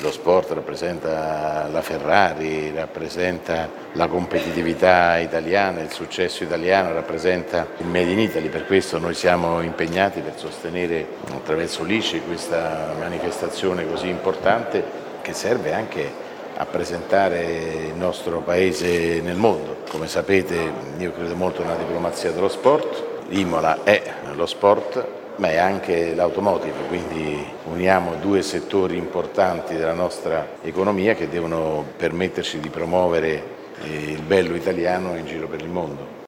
lo sport rappresenta la Ferrari, rappresenta la competitività italiana, il successo italiano, rappresenta il Made in Italy. Per questo noi siamo impegnati per sostenere attraverso l'ICI questa manifestazione così importante che serve anche a presentare il nostro Paese nel mondo. Come sapete, io credo molto nella diplomazia dello sport. Imola è lo sport, ma è anche l'automotive, quindi uniamo due settori importanti della nostra economia che devono permetterci di promuovere il bello italiano in giro per il mondo.